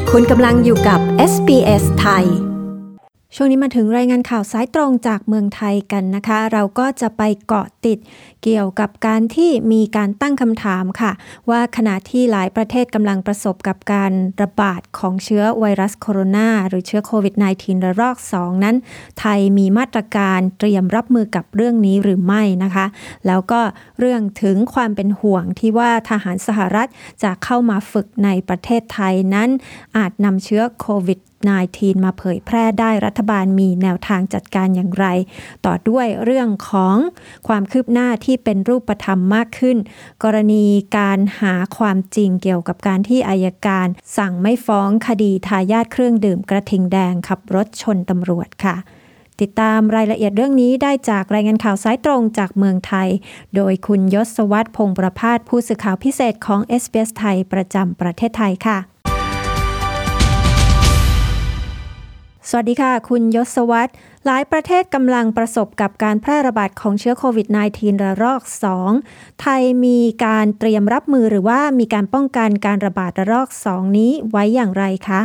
คุณกำลังอยู่กับ SBS ไทยช่วงนี้มาถึงรายงานข่าวสายตรงจากเมืองไทยกันนะคะเราก็จะไปเกาะติดเกี่ยวกับการที่มีการตั้งคำถามค่ะว่าขณะที่หลายประเทศกำลังประสบกับการระบาดของเชื้อไวรัสโคโรนาหรือเชื้อโควิด -19 ระลอก 2 นั้นไทยมีมาตรการเตรียมรับมือกับเรื่องนี้หรือไม่นะคะแล้วก็เรื่องถึงความเป็นห่วงที่ว่าทหารสหรัฐจะเข้ามาฝึกในประเทศไทยนั้นอาจนำเชื้อโควิด-19 มาเผยแพร่ได้รัฐบาลมีแนวทางจัดการอย่างไรต่อด้วยเรื่องของความคืบหน้าที่เป็นรูปธรรมมากขึ้นกรณีการหาความจริงเกี่ยวกับการที่อัยการสั่งไม่ฟ้องคดีทายาทเครื่องดื่มกระทิงแดงขับรถชนตำรวจค่ะติดตามรายละเอียดเรื่องนี้ได้จากรายงานข่าวสายตรงจากเมืองไทยโดยคุณยศวัฒน์พงษ์ประภาสผู้สื่อข่าวพิเศษของ SBS ไทยประจำประเทศไทยค่ะสวัสดีค่ะคุณยศวัฒน์หลายประเทศกำลังประสบกับการแพร่ระบาดของเชื้อโควิด -19 ระลอก 2 ไทยมีการเตรียมรับมือหรือว่ามีการป้องกันการระบาดระลอก 2 นี้ไว้อย่างไรคะ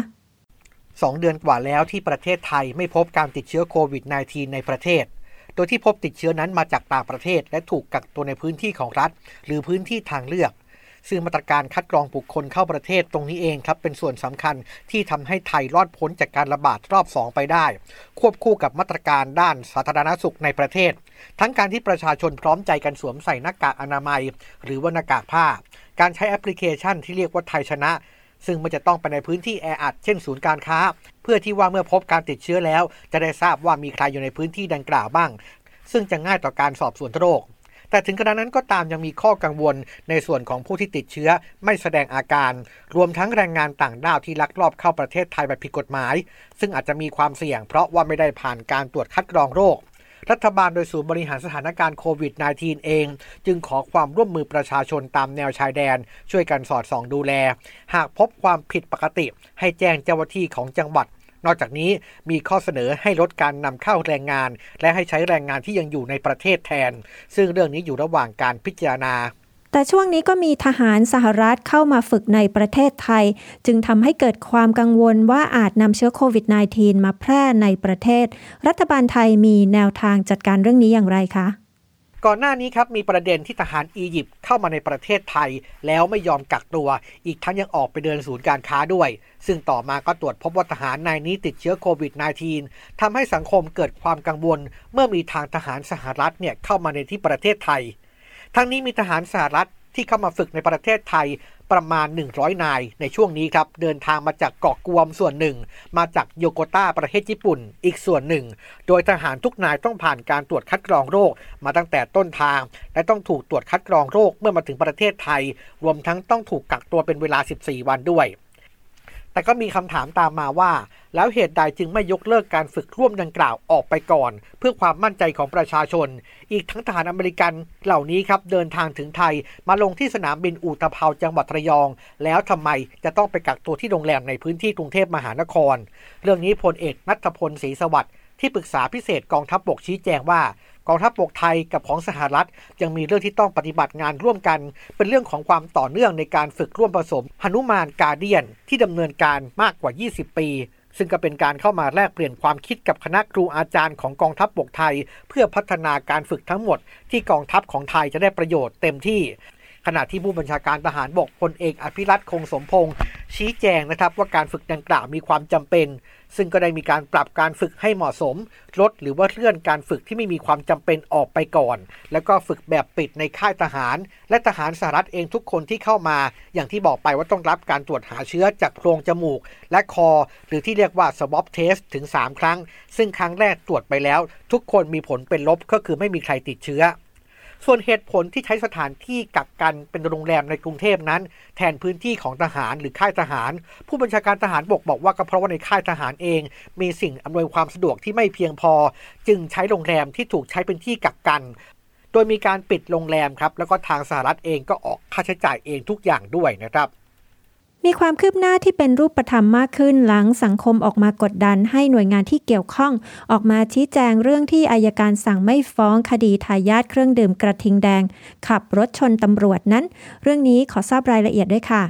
2 เดือนกว่าแล้วที่ประเทศไทยไม่พบการติดเชื้อโควิด -19 ในประเทศโดยที่พบติดเชื้อนั้นมาจากต่างประเทศและถูกกักตัวในพื้นที่ของรัฐหรือพื้นที่ทางเลือกซึ่งมาตรการคัดกรองบุคคลเข้าประเทศตรงนี้เองครับเป็นส่วนสำคัญที่ทำให้ไทยรอดพ้นจากการระบาดรอบ 2 ไปได้ควบคู่กับมาตรการด้านสาธารณสุขในประเทศทั้งการที่ประชาชนพร้อมใจกันสวมใส่หน้ากากอนามัยหรือว่าหน้ากากผ้าการใช้แอปพลิเคชันที่เรียกว่าไทยชนะซึ่งมันจะต้องไปในพื้นที่แออัดเช่นศูนย์การค้าเพื่อที่ว่าเมื่อพบการติดเชื้อแล้วจะได้ทราบว่ามีใครอยู่ในพื้นที่ดังกล่าวบ้างซึ่งจะง่ายต่อการสอบสวนโรคแต่ถึงกระนั้นก็ตามยังมีข้อกังวลในส่วนของผู้ที่ติดเชื้อไม่แสดงอาการรวมทั้งแรงงานต่างด้าวที่ลักลอบเข้าประเทศไทยแบบผิดกฎหมายซึ่งอาจจะมีความเสี่ยงเพราะว่าไม่ได้ผ่านการตรวจคัดกรองโรครัฐบาลโดยศูนย์บริหารสถานการณ์โควิด -19 เองจึงขอความร่วมมือประชาชนตามแนวชายแดนช่วยกันสอดส่องดูแลหากพบความผิดปกติให้แจ้งเจ้าหน้าที่ของจังหวัดนอกจากนี้มีข้อเสนอให้ลดการนำเข้าแรงงานและให้ใช้แรงงานที่ยังอยู่ในประเทศแทนซึ่งเรื่องนี้อยู่ระหว่างการพิจารณาแต่ช่วงนี้ก็มีทหารสหรัฐเข้ามาฝึกในประเทศไทยจึงทำให้เกิดความกังวลว่าอาจนำเชื้อโควิด -19 มาแพร่ในประเทศรัฐบาลไทยมีแนวทางจัดการเรื่องนี้อย่างไรคะก่อนหน้านี้ครับมีประเด็นที่ทหารอียิปต์เข้ามาในประเทศไทยแล้วไม่ยอมกักตัวอีกทั้งยังออกไปเดินศูนย์การค้าด้วยซึ่งต่อมาก็ตรวจพบว่าทหารนายนี้ติดเชื้อโควิด -19 ทำให้สังคมเกิดความกังวลเมื่อมีทางทหารสหรัฐเข้ามาในที่ประเทศไทยทั้งนี้มีทหารสหรัฐที่เข้ามาฝึกในประเทศไทยประมาณ100นายในช่วงนี้ครับเดินทางมาจากเกาะกวมส่วนหนึ่งมาจากโยโกตาประเทศญี่ปุ่นอีกส่วนหนึ่งโดยทหารทุกนายต้องผ่านการตรวจคัดกรองโรคมาตั้งแต่ต้นทางและต้องถูกตรวจคัดกรองโรคเมื่อมาถึงประเทศไทยรวมทั้งต้องถูกกักตัวเป็นเวลา14วันด้วยแต่ก็มีคำถามตามมาว่าแล้วเหตุใดจึงไม่ยกเลิกการฝึกร่วมดังกล่าวออกไปก่อนเพื่อความมั่นใจของประชาชนอีกทั้งทหารอเมริกันเหล่านี้ครับเดินทางถึงไทยมาลงที่สนามบินอุตภาวจังหวัดระยองแล้วทำไมจะต้องไปกักตัวที่โรงแรมในพื้นที่กรุงเทพมหานครเรื่องนี้พลเอกณัฐพลศรีสวัสดิ์ที่ปรึกษาพิเศษกองทัพบกชี้แจงว่ากองทัพบกไทยกับของสหรัฐยังมีเรื่องที่ต้องปฏิบัติงานร่วมกันเป็นเรื่องของความต่อเนื่องในการฝึกร่วมผสมหนุมานกาเดียนที่ดำเนินการมากกว่า20ปีซึ่งก็เป็นการเข้ามาแลกเปลี่ยนความคิดกับคณะครูอาจารย์ของกองทัพบกไทยเพื่อพัฒนาการฝึกทั้งหมดที่กองทัพของไทยจะได้ประโยชน์เต็มที่ขณะที่ผู้บัญชาการทหารบกพลเอกอภิรัตน์คงสมพงษ์ชี้แจงนะครับว่าการฝึกดังกล่าวมีความจำเป็นซึ่งก็ได้มีการปรับการฝึกให้เหมาะสมลดหรือว่าเลื่อนการฝึกที่ไม่มีความจำเป็นออกไปก่อนแล้วก็ฝึกแบบปิดในค่ายทหารและทหารสหรัฐเองทุกคนที่เข้ามาอย่างที่บอกไปว่าต้องรับการตรวจหาเชื้อจากโพรงจมูกและคอหรือที่เรียกว่า swab test ถึง3ครั้งซึ่งครั้งแรกตรวจไปแล้วทุกคนมีผลเป็นลบก็คือไม่มีใครติดเชื้อส่วนเหตุผลที่ใช้สถานที่กักกันเป็นโรงแรมในกรุงเทพนั้นแทนพื้นที่ของทหารหรือค่ายทหารผู้บัญชาการทหารบกบอกว่าก็เพราะว่าในค่ายทหารเองมีสิ่งอำนวยความสะดวกที่ไม่เพียงพอจึงใช้โรงแรมที่ถูกใช้เป็นที่กักกันโดยมีการปิดโรงแรมครับแล้วก็ทางสหรัฐเองก็ออกค่าใช้จ่ายเองทุกอย่างด้วยนะครับมีความคืบหน้าที่เป็นรูปธรรมมากขึ้นหลังสังคมออกมากดดันให้หน่วยงานที่เกี่ยวข้องออกมาชี้แจงเรื่องที่อัยการสั่งไม่ฟ้องคดีทายาทเครื่องดื่มกระทิงแดงขับรถชนตำรวจนั้นเรื่องนี้ขอทราบรายละเอียดด้วยค่ะ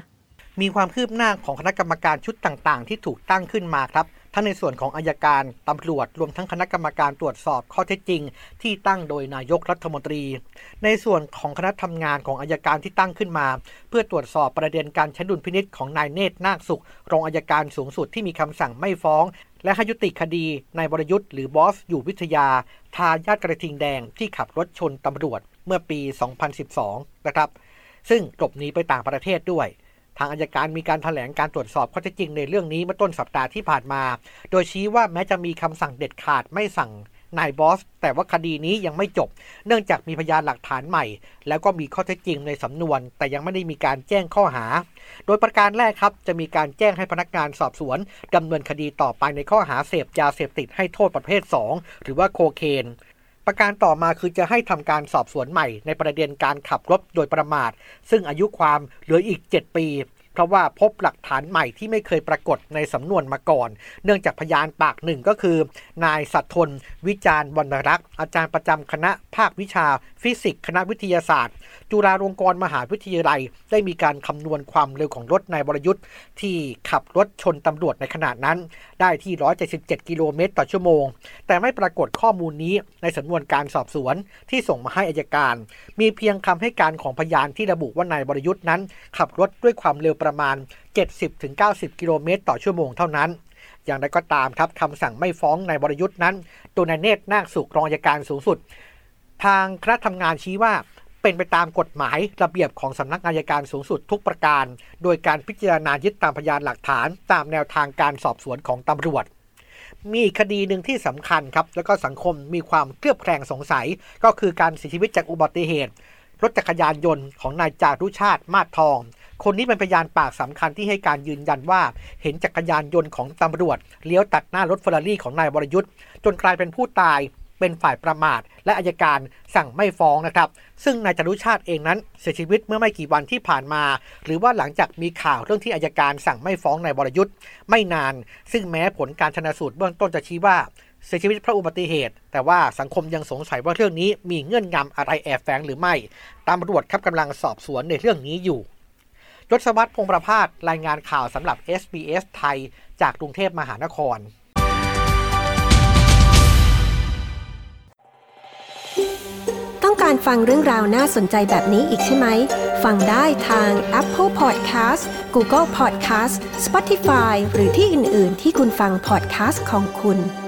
มีความคืบหน้าของคณะกรรมการชุดต่างๆที่ถูกตั้งขึ้นมาครับทั้งในส่วนของอัยการตำรวจรวมทั้งคณะกรรมการตรวจสอบข้อเท็จจริงที่ตั้งโดยนายกรัฐมนตรีในส่วนของคณะทำงานของอัยการที่ตั้งขึ้นมาเพื่อตรวจสอบประเด็นการใช้ดุลพินิจของนายเนตรนาคสุขรองอัยการสูงสุดที่มีคำสั่งไม่ฟ้องและให้ยุติคดีนายวรยุทธ์หรือบอสอยู่วิทยาทายาทกระทิงแดงที่ขับรถชนตำรวจเมื่อปี 2012 นะครับซึ่งหลบหนีไปต่างประเทศด้วยทางอัยการมีการแถลงการตรวจสอบข้อเท็จจริงในเรื่องนี้เมื่อต้นสัปดาห์ที่ผ่านมาโดยชี้ว่าแม้จะมีคำสั่งเด็ดขาดไม่สั่งนายบอสแต่ว่าคดีนี้ยังไม่จบเนื่องจากมีพยานหลักฐานใหม่แล้วก็มีข้อเท็จจริงในสำนวนแต่ยังไม่ได้มีการแจ้งข้อหาโดยประการแรกครับจะมีการแจ้งให้พนักงานสอบสวนดำเนินคดีต่อไปในข้อหาเสพยาเสพติดให้โทษประเภท2หรือว่าโคเคนประการต่อมาคือจะให้ทำการสอบสวนใหม่ในประเด็นการขับรถโดยประมาทซึ่งอายุความเหลืออีก7 ปีเพราะว่าพบหลักฐานใหม่ที่ไม่เคยปรากฏในสำนวนมาก่อนเนื่องจากพยานปากหนึ่งก็คือนายสัตทนวิจารณ์วรรณรักษ์อาจารย์ประจำคณะภาควิชาฟิสิกส์คณะวิทยาศาสตร์จุฬาลงกรณ์มหาวิทยาลัยได้มีการคำนวณความเร็วของรถนายวรยุทธ์ที่ขับรถชนตำรวจในขณะนั้นได้ที่177กิโลเมตรต่อชั่วโมงแต่ไม่ปรากฏข้อมูลนี้ในสำนวนการสอบสวนที่ส่งมาให้อัยการมีเพียงคำให้การของพยานที่ระบุว่านายวรยุทธ์นั้นขับรถด้วยความเร็วประมาณ 70-90 กิโลเมตรต่อชั่วโมงเท่านั้นอย่างไรก็ตามครับคำสั่งไม่ฟ้องนายวรยุทธ์นั้นตัวนายเนตรนาคสุขรองอัยการสูงสุดทางคณะทำงานชี้ว่าเป็นไปตามกฎหมายระเบียบของสำนักอัยการสูงสุดทุกประการโดยการพิจารณายึดตามพยานหลักฐานตามแนวทางการสอบสวนของตำรวจมีอีกคดีหนึ่งที่สำคัญครับแล้วก็สังคมมีความเคลือบแคลงสงสัยก็คือการเสียชีวิตจากอุบัติเหตุรถจักรยานยนต์ของนายจารุชาติมาศทองคนนี้เป็นพยานปากสำคัญที่ให้การยืนยันว่าเห็นจักรยานยนต์ของตำรวจเลี้ยวตัดหน้ารถเฟอร์รารี่ของนายวรยุทธ์จนกลายเป็นผู้ตายเป็นฝ่ายประมาทและอัยการสั่งไม่ฟ้องนะครับซึ่งนายจารุชาติเองนั้นเสียชีวิตเมื่อไม่กี่วันที่ผ่านมาหรือว่าหลังจากมีข่าวเรื่องที่อัยการสั่งไม่ฟ้องนายวรยุทธ์ไม่นานซึ่งแม้ผลการชันสูตรเบื้องต้นจะชี้ว่าเสียชีวิตเพราะอุบัติเหตุแต่ว่าสังคมยังสงสัยว่าเรื่องนี้มีเงื่อนงำอะไรแอบแฝงหรือไม่ตำรวจกำลังสอบสวนในเรื่องนี้อยู่ยศวัฒน์ พงษ์ประภาสรายงานข่าวสำหรับ SBS ไทยจากกรุงเทพมหานครต้องการฟังเรื่องราวน่าสนใจแบบนี้อีกใช่ไหมฟังได้ทาง Apple Podcast Google Podcast Spotify หรือที่อื่นๆที่คุณฟัง podcast ของคุณ